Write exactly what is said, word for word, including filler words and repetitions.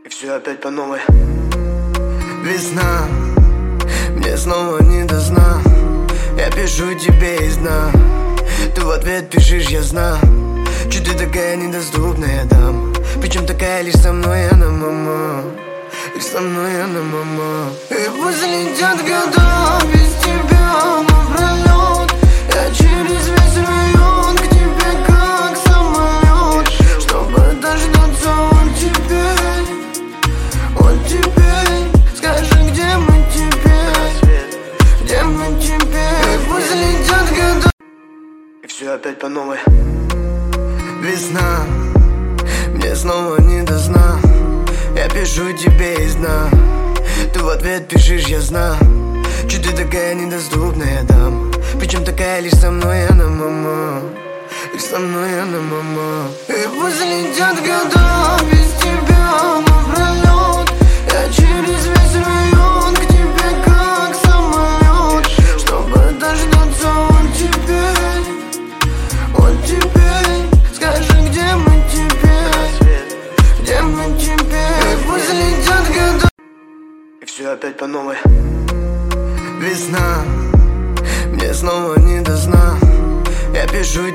И все опять по новой. Весна, мне снова не до сна. Я пишу тебе из дна, ты в ответ пишешь, я знаю. Чё ты такая недоступная, дам? Причем такая лишь со мной она, мама. Лишь со мной она, мама. И пусть летят года без тебя напролёт. Я через весь район к тебе как самолет, чтобы дождаться вот теперь, вот теперь. Скажи, где мы теперь, где мы теперь? И пусть летят года. И все опять по новой. Весна, мне снова не до сна. Я пишу тебе из дна, ты в ответ пишешь, я знаю. Чё ты такая недоступная, дам? Причем такая лишь со мной она, мама. Лишь со мной она, мама. И пусть летят года без тебя напролёт. Я через весь район к тебе как самолет, чтобы дождаться вот теперь, вот теперь. Скажи, где мы теперь, где мы теперь? И пусть летят года. И все опять по новой. Весна, мне снова не до сна. Я пишу